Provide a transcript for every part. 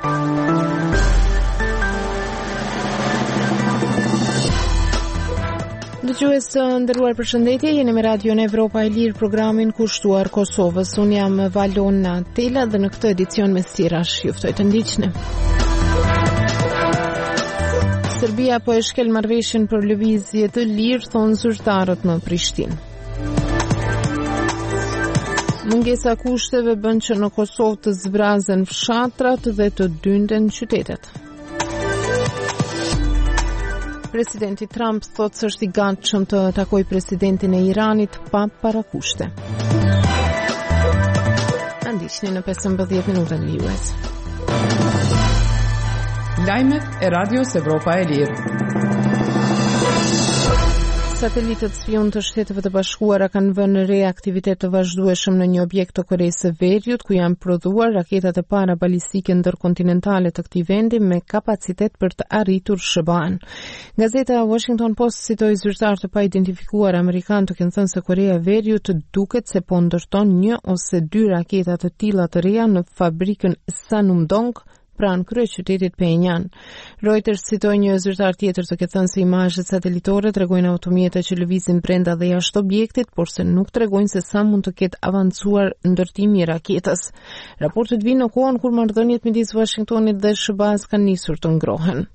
Dëgjues të nderuar, përshëndetje, jeni me Radion Evropa e Lirë, programin kushtuar Kosovës. Unë jam Valona Tela dhe në këtë edicion me sirash ju ftoj të ndiqni. Serbia po e shkel marrëveshjen për lëvizje të lirë, thonë zyrtarët në Prishtinë. Mungesa kushteve bën që në Kosovë të zbrazen fshatrat dhe të dynden qytetet. Presidenti Trump thotë se është i gatshëm të takojë presidentin e Iranit pa parakushte. Ndiqni në 15 minuta në US. Lajmet e Radios Evropa e Lirë. Satelitët spion të Shteteve të Bashkuara kanë vënë re aktivitet të vazhdueshëm në një objekt të Koreas së Veriut, ku janë prodhuar raketat e para balistike ndërkontinentale të këtij vendi me kapacitet për të arritur shëban. Gazeta Washington Post citoi zyrtar të paidentifikuar amerikan të kenë thënë se Korea e Veriut duket se po ndërton 1 ose 2 raketa të tilla të reja në fabrikën Sanumdong pranë kryeqytetit Pyongyang. Reuters citoi një zyrtar tjetër të ketë thënë se imazhet satelitore tregojnë automjete që lëvizin brenda dhe jashtë objektit, por se nuk tregojnë se sa mund të ketë avancuar ndërtimi i raketës. Raportet vinë në kohën kur marrëdhëniet midis Washingtonit dhe SBA-s kanë nisur të ngrohen.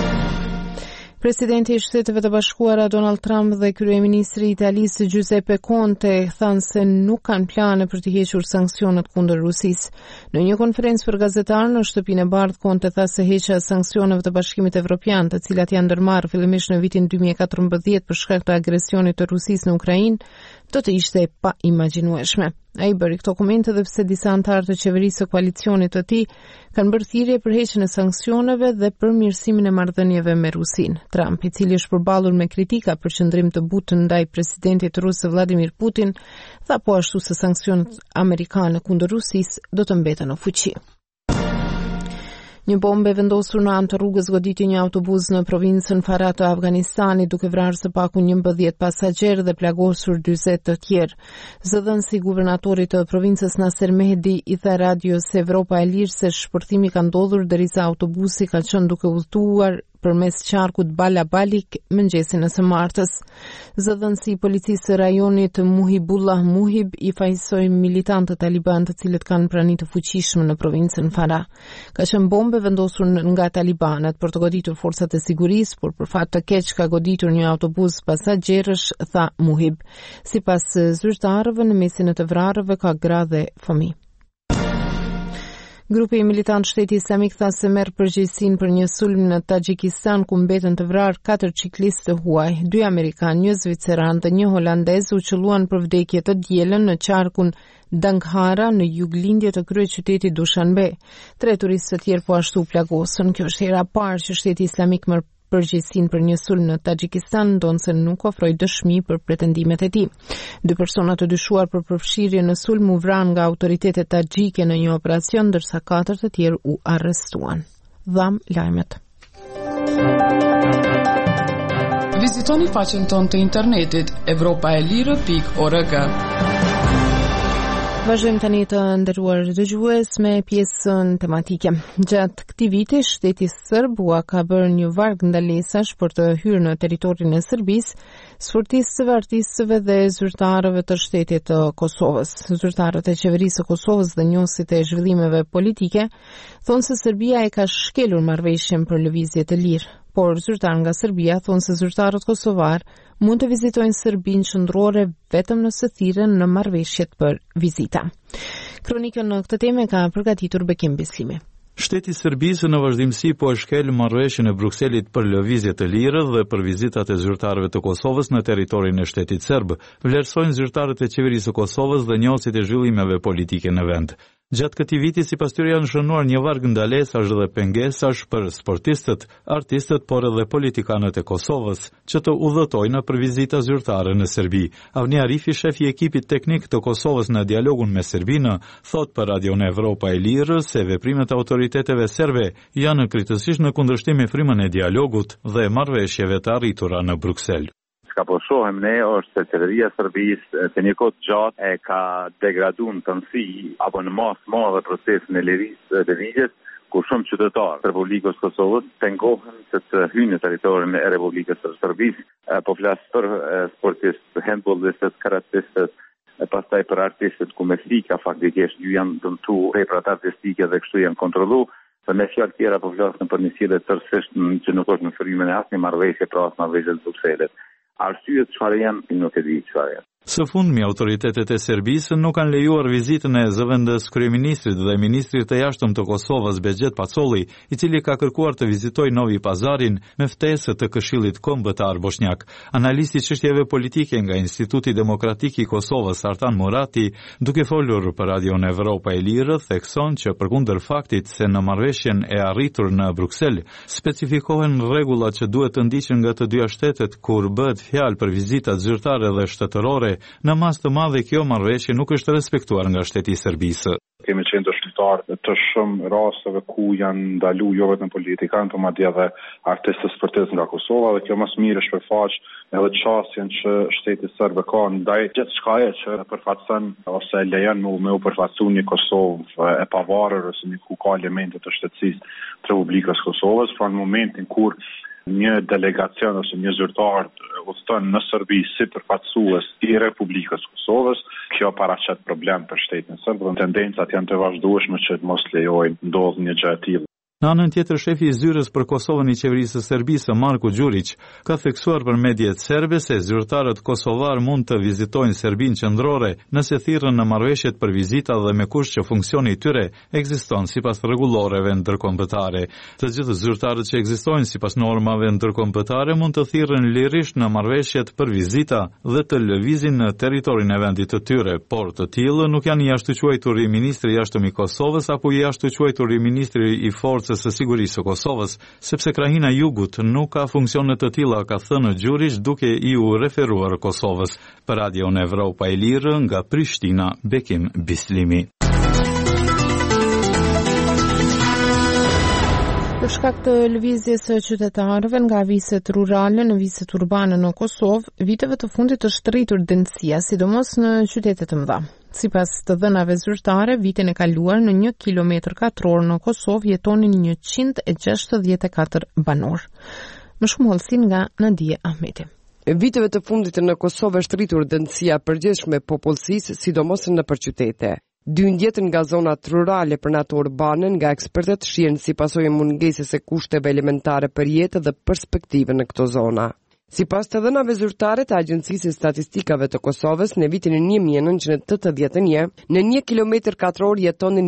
Presidenti i Shteteve të Bashkuara Donald Trump dhe kryeministri i Italisë Giuseppe Conte thanë se nuk kanë plane për të hequr sanksionet kundër Rusisë. Në një konferencë për gazetarë në shtëpinë e Bardhë, Conte tha se heqja e sanksioneve të Bashkimit Evropian, të cilat janë ndërmarrë fillimisht në vitin 2014 për shkak të agresionit të Rusisë në Ukrainë, do të ishte pa imagjinueshme. Ai bëri këto komente dhe pse disa anëtarë të qeverisë së koalicionit të tij kanë bërë thirrje për heqjen e sanksioneve dhe përmirësimin e marrëdhënieve me Rusinë. Trump, i cili është përballur me kritika për qëndrim të butë ndaj presidentit rus Vladimir Putin, tha po ashtu se sanksionet amerikane kundër Rusisë do të mbeten në fuqi. Një bombë vendosur në anë të rrugës goditi një autobus në provincën Farah të Afganistanit, duke vrarë së paku 11 pasagjerë dhe plagosur 40 të tjerë. Zëdhënësi guvernatori të provincës Nasser Mehdi i tha Radios Evropa e Lirë se shpërthimi ka ndodhur derisa autobusi ka qenë duke udhëtuar përmes qarkut Bala Balik mëngjesin e së martës. Zëdhënësi i policisë së rajonit Muhibullah Muhib i fajsoi militantë taliban të cilët kanë prani të fuqishme në provincën Farah. Ka qenë bombe vendosur nga talibanët për të goditur forcat e sigurisë, por për fat të keq ka goditur një autobus pasagjerësh, tha Muhib. Sipas zyrtarëve, në mesin e të vrarëve ka gra dhe fëmijë. Grupi militant Shteti Islamik tha se merr përgjegjësinë për një sulm në Tagjikistan ku mbeten të vrarë 4 ciklistë të huaj, 2 amerikanë, 1 zviceran dhe 1 holandez u qelluan për vdekje të dielën në qarkun Danghara në juglindje të kryeqytetit Dushanbe. 3 turistë të tjerë po ashtu plagosën. Kjo është hera e parë që Shteti Islamik merr përgjegjësinë për një sulm në Tagjikistan, ndonse nuk ofroi dëshmi për pretendimet e tij. 2 persona të dyshuar për përfshirje në sulm u vranë nga autoritetet tagjike në një operacion, ndërsa 4 të tjerë u arrestuan. Dham lajmet. Vizitoni faqen tonë të internetit europaelire.org. Vazhdojmë tani të nderuar dëgjues me pjesën tematike. Gjatë këtij viti, shteti serb ka bërë një varg ndalesash për të hyrë në territorin e Serbisë, sportistëve, artistëve dhe zyrtarëve të shtetit të Kosovës. Zyrtarët e qeverisë së Kosovës dhe njësit e zhvillimeve politike thonë se Serbia e ka shkelur marrëveshjen për lëvizje të lirë. Por zyrtar nga Serbia thonë se zyrtarët kosovar mund të vizitojnë Serbinë qendrore vetëm nëse thirren në marrëveshjet për vizita. Kronikën në këtë temë ka përgatitur Bekim Bislimi. Shteti i Serbisë në vazhdimsi po e shkel marrëveshjen e Brukselit për lëvizje të lirë dhe për vizitat e zyrtarëve të Kosovës në territorin e shtetit serb, vlerësojnë zyrtarët e qeverisë së Kosovës dhe njësit e zhvillimeve politike në vend. Gjatë këtij viti, sipas tyre, janë shënuar një varg ndalesash dhe pengesash për sportistët, artistët, por edhe politikanët e Kosovës, që të udhëtojnë për vizita zyrtare në Serbi. Avni Arifi, shefi i ekipit teknik të Kosovës në dialogun me Serbinë, thot për Radion Evropa e Lirë se veprimet e autoriteteve serbe janë krejtësisht në kundërshtim me frymën e dialogut dhe marrëveshjeve të arritura në Bruksel. Ka po shohem ne është se qeveria e Serbisë të një kohë gjatë e ka degraduar në tëndësi apo në masë madhe procesin e lirisë të lëvizjes, ku shumë qytetarë të Republikës Kosovës pengohen se të hyjnë në territorin e Republikës së Serbisë, po flas për sportistë, handballistët, karatistët, pastaj për artistët ku me fika faktikisht ju janë dëmtuar veprat artistike dhe kështu janë kontrolluar. Për me fjalë tjera po flasim për një sjellje tërësisht që nuk është në frymen e asnjë marrëveshje pra as marrëveshje të Brukselit. Arsyet çfarë janë nuk e di çfarë janë. Së fundmi, autoritetet e Serbisë nuk kanë lejuar vizitën e zëvendës kryeministrit dhe ministrit të jashtëm të Kosovës Begjet Pacolli, i cili ka kërkuar të vizitojë Novi Pazarin me ftesë të Këshillit Kombëtar Bosnjak. Analisti çështjeve politike nga Instituti Demokratik i Kosovës Artan Murati, duke folur për Radion Evropa e Lirë, thekson që përkundër faktit se në marrëveshjen e arritur në Bruksel specifikohen rregullat që duhet të ndiqen nga të dyja shtetet kur bëhet fjalë për vizitat zyrtare dhe shtetërore. Në mas të madhe kjo marrëveshje nuk është respektuar nga shteti i Serbisë. Kemi qenë dëshmitar të shumë rasteve ku janë ndaluar jo vetëm politikanë, por madje edhe artistë sportistë nga Kosova dhe kjo më së miri shpërfaq edhe çastjen që shteti serb ka ndaj gjithçkaje që përfaqëson ose lejon me u përfaqësu një Kosovë e pavarur ose një ku ka elemente të shtetësisë të Republikës Kosovës, pra në momentin kur një delegacion ose një zyrtar udhëton në Serbi si përfaqësues i Republikës Kosovës, kjo paraqet problem për shtetin serb dhe tendencat janë të vazhdueshme që të mos lejojnë ndodh një gjë e tillë. Në anën tjetër, shefi i zyrës për Kosovën i qeverisë së Serbisë, Marko Đurić, ka theksuar për mediat serbe se zyrtarët kosovar mund të vizitojnë Serbinë qendrore nëse thirrën në marrëveshjet për vizita dhe me kusht që funksioni i tyre ekziston sipas rregulloreve ndërkombëtare. Të gjithë zyrtarët që ekzistojnë sipas normave ndërkombëtare mund të thirrën lirisht në marrëveshjet për vizita dhe të lëvizin në territorin e vendit të tyre, por të tillë nuk janë jashtëquajtur i ministri i jashtëm i Kosovës apo i jashtëquajtur i ministri i së sigurisë së Kosovës, sepse krahina jugut nuk ka funksione të tilla, ka thënë Gjurić duke i u referuar Kosovës. Për Radion Evropa e Lirë nga Prishtina, Bekim Bislimi. Për shkak të lëvizjes së qytetarëve nga viset rurale në viset urbane në Kosovë, viteve të fundit është rritur dënësia, sidomos në qytetet të mëdha. Sipas të dhënave zyrtare, vitin e kaluar në 1 kilometër katror në Kosovë jetonin 164 banor. Më shumë hollësi nga Nadia Ahmeti. Viteve të fundit në Kosovë është rritur dënësia përgjithshme e popullsisë, sidomos nëpër qytete. Dyndjet nga zonat rurale për natë urbane nga ekspertët shihen si pasojë mungesës së kushteve elementare për jetë dhe perspektive në këto zona. Sipas të dhënave zyrtare të Agjencisë Statistikave të Kosovës, në vitin 1981, në 1 kilometër katror jetonin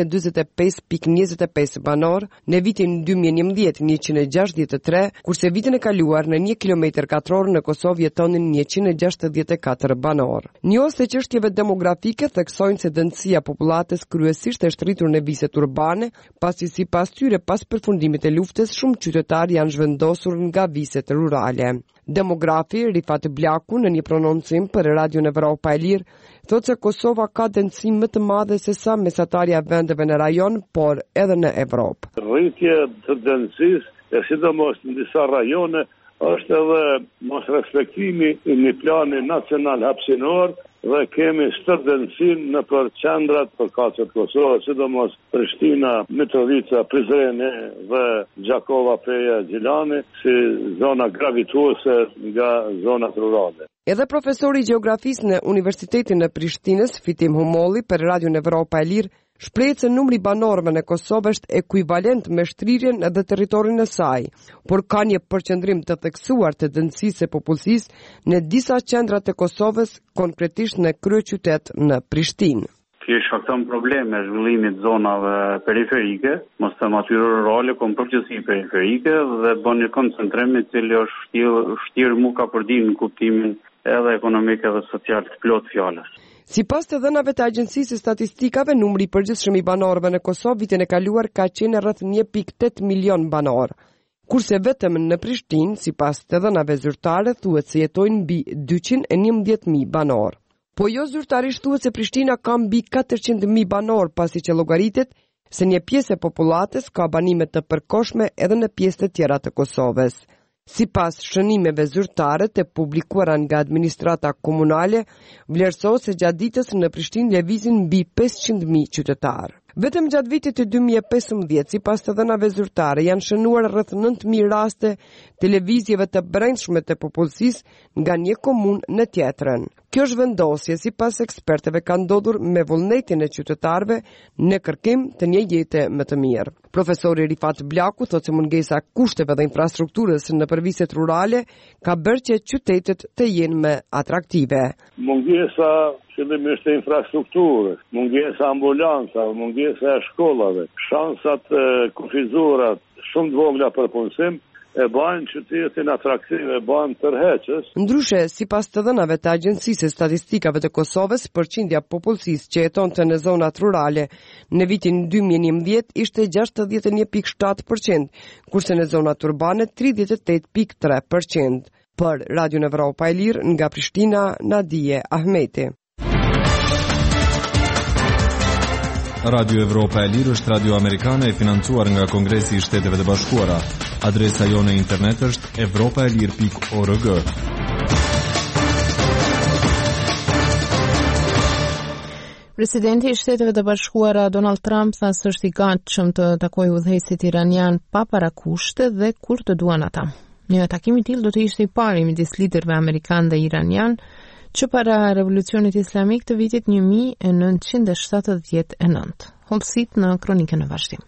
145.25 banor, në vitin 2011 163, kurse vitin e kaluar në 1 kilometër katror në Kosovë jetonin 164 banor. Njohësit e çështjeve demografike theksojnë se dënësia popullatës kryesisht është rritur në viset urbane, pasi sipas tyre pas përfundimit të luftës shumë qytetarë janë zhvendosur nga viset rurale. Demografi Rifat Blaku në një prononcim për Radion Evropa e Lirë thotë se Kosova ka dënësi më të madhe se sa mesatarja vendeve në rajon, por edhe në Evropë. Rritje të dënësisë e sidomos në disa rajone është edhe mos respektimi i një plani nacional hapësinor dhe kemi stërdënësin në për qendrat për kacet Kosovë, sidomos Prishtina, Mitrovica, Prizreni dhe Gjakova Peja Gjilani si zona gravituese nga zonat rurale. Edhe profesori i gjeografisë në Universitetin e Prishtinës, Fitim Humolli, për Radion Evropa e Lirë, shpreh se numri banorëve në Kosovë është ekuivalent me shtrirjen edhe territorin e saj, por ka një përqendrim të theksuar të dënësisë së popullsisë në disa qendra të Kosovës, konkretisht në kryeqytet në Prishtinë. Kjo shkakton probleme zhvillimit zonave periferike, mos të atyre rurale, kom përgjithësi periferike dhe bën një koncentrim i cili është vështirë mu ka përdin në kuptimin edhe ekonomik edhe social të plot fjalës. Sipas të dhënave të Agjencisë Statistikave, numri i përgjithshëm i banorëve në Kosovë vitin e kaluar ka qenë rreth 1.8 milion banor, kurse vetëm në Prishtinë, sipas të dhënave zyrtare, thuhet se jetojnë mbi 211.000 banor. Po jo zyrtarisht thuhet se Prishtina ka mbi 400.000 banor, pasi që llogaritet se një pjesë e popullatës ka banime të përkohshme edhe në pjesë të tjera të Kosovës. Sipas shënimeve zyrtare të publikuara nga administrata komunale, vlerësohet se gjatë ditës në Prishtinë lëvizin mbi 500.000 qytetarë. Vetëm gjatë vitit të 2015, sipas të dhënave zyrtare, janë shënuar rreth 9.000 raste të lëvizjeve të brendshme të popullsisë nga një komunë në tjetrën. Kjo zhvendosje, sipas ekspertëve, ka ndodhur me vullnetin e qytetarëve në kërkim të një jete më të mirë. Profesori Rifat Blaku thotë se mungesa kushteve dhe infrastrukturës në përviset rurale ka bërë që qytetet të jenë më atraktive. Mungesa fillimisht e infrastrukturës, mungesa ambulancave, mungesa e shkollave, shansat kufizurat shumë të vogla për punësim e bajnë qytetin atraktiv, e bajnë tërheqës. Ndryshe, sipas të dhënave të Agjencisë së Statistikave të Kosovës, përqindja popullsisë që jetonte në zonat rurale në vitin 2011 ishte 61.7%, kurse në zonat urbane 38.3%. Për Radio Evropa e Lirë, nga Prishtina, Nadije Ahmeti. Radio Evropa e Lirë është radio amerikane e financuar nga Kongresi i Shteteve të Bashkuara. Adresa jone internet është evropaelir.org. Presidenti i Shteteve të Bashkuara Donald Trump tha se është i gatshëm të takojë udhëheqësit iranian pa parakushte dhe kur të duan ata. Një takim i tillë do të ishte i pari midis liderëve amerikan dhe iranian që para revolucionit islamik të vitit 1979. Hollësit në kronikën e vazhdim.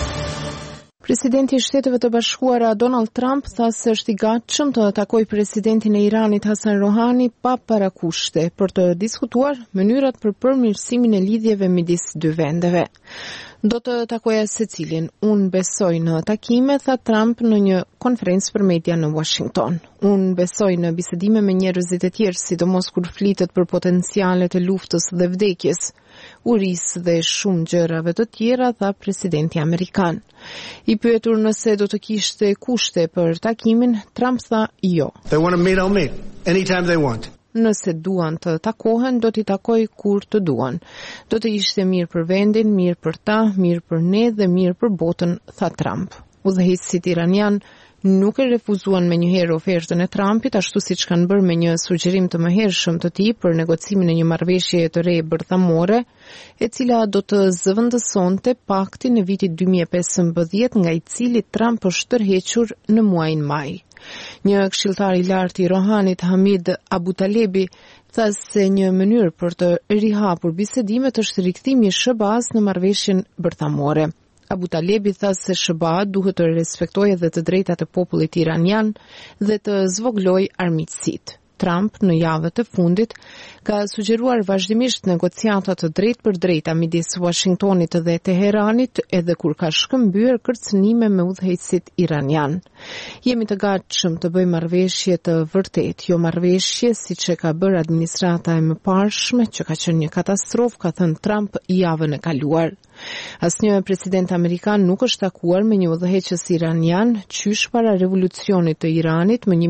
Presidenti i Shteteve të Bashkuara Donald Trump tha se është i gatshëm të takojë presidentin e Iranit Hasan Rohani pa parakushte për të diskutuar mënyrat për përmirësimin e lidhjeve midis dy vendeve. Do të takoja secilin. Unë besoj në takime, tha Trump në një konferencë për media në Washington. Unë besoj në bisedime me njerëzit e tjerë, sidomos kur flitet për potencialet e luftës dhe vdekjes, urisë dhe shumë gjërave të tjera, tha presidenti amerikan. I pyetur nëse do të kishte kushte për takimin, Trump tha jo. They want to meet, I'll meet. Anytime they want. Nëse duan të takohen, do t'i takoj kur të duan. Do të ishte mirë për vendin, mirë për ta, mirë për ne dhe mirë për botën, tha Trump. Udhëheqësit iranian nuk e refuzuan me njëherë ofertën e Trumpit, ashtu siç kanë bërë me një sugjerim të mëhershëm të tij për negocimin e një marrëveshje të re bërthamore, e cila do të zëvendësonte paktin e vitit 2015, nga i cili Trump është tërhequr në muajin maj. Një këshilltar i lartë i Rohanit, Hamid Abutalebi, tha se një mënyrë për të rihapur bisedimet është rikthimi i SHBA-s në marrëveshjen bërthamore. Abutalebi tha se SHBA duhet të respektojë edhe të drejtat e popullit iranian dhe të zvoglojë armiqësitë. Trump në javët e fundit ka sugjeruar vazhdimisht negociata të drejtë për drejta midis Washingtonit dhe Teheranit, edhe kur ka shkëmbyer kërcënime me udhëheqësit iranian. Jemi të gatshëm të bëjmë marrëveshje të vërtetë, jo marrëveshje siç e ka bërë administrata e mëparshme, që ka qenë një katastrofë, ka thënë Trump javën e kaluar. Asnjë president amerikan nuk është takuar me një udhëheqës iranian qysh para revolucionit të Iranit më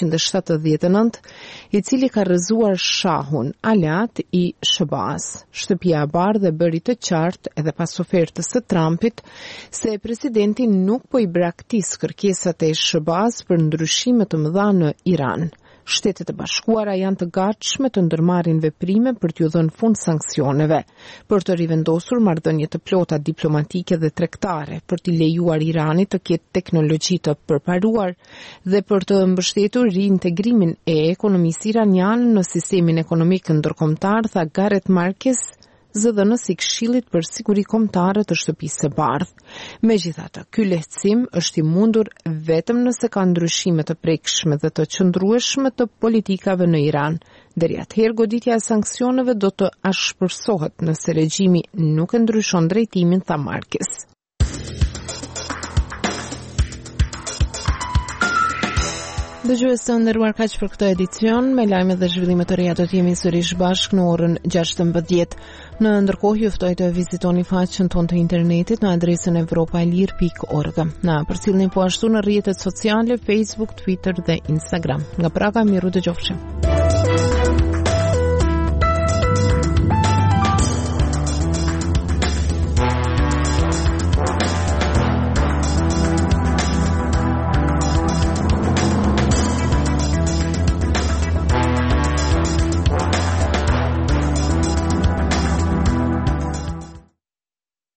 1979, i cili ka rrëzuar shahun, aleat i SHBA-s. Shtëpia e Bardhë bëri të qartë edhe pas ofertës së Trumpit se presidenti nuk po i braktis kërkesat e SHBA-s për ndryshime të mëdha në Iran. Shtetet e Bashkuara janë të gatshme të ndërmarrin veprime për t'ju dhënë fund sanksioneve, për të rivendosur marrëdhënie të plota diplomatike dhe tregtare, për t'i lejuar Iranit të ketë teknologji të përparuar dhe për të mbështetur riintegrimin e ekonomisë iraniane në sistemin ekonomik ndërkombëtar, tha Gareth Marquez, zëdhënës i Këshillit për Siguri Kombëtare të Shtëpisë së Bardhë. Megjithatë, ky lehtësim është i mundur vetëm nëse ka ndryshime të prekshme dhe të qëndrueshme të politikave në Iran. Deri atëherë, goditja e sanksioneve do të ashpërsohet nëse regjimi nuk e ndryshon drejtimin, tha Marquez. Dëgjues të nderuar, kaq për këtë edicion. Me lajme dhe zhvillime të reja do të jemi sërish bashkë në orën 16. Në ndërkohë ju ftoj të vizitoni faqen tonë të internetit në adresën evropaelir.org. Na përcjellni po ashtu në rrjetet sociale, Facebook, Twitter dhe Instagram. Nga Praga, miru dëgjofshim.